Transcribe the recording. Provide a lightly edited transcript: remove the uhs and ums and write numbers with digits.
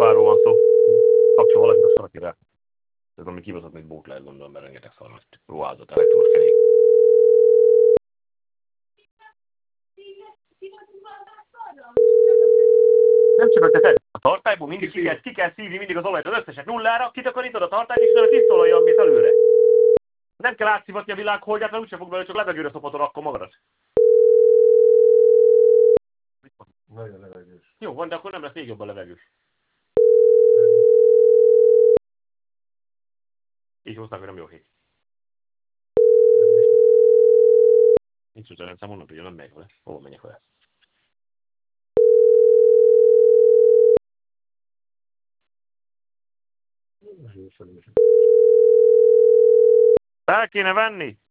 akváról van szó. Kapcsol valakit a szakire. Ez ami kibaszott, mint bók lehet gondolom, mert rengeteg szalmas ruházott elektromos kerék. Nem csak te a tartályból mindig ki kell szívni mindig az olajat, az összeset nullára, kitakarítod a tartályt, és utána tiszta olajjal mész előre. Nem kell átszivatni a világ holdját, mert úgyse fog belőle, csak levegőre szopatod akkor magadat. Nagyon levegős. Jó, van, de akkor nem lesz még jobban levegős. Így hozták, hogy nem jó hét. Nincs úgy a rendszám, onnan tudja, nem megyek vele. Hova menjek vele? El kéne venni!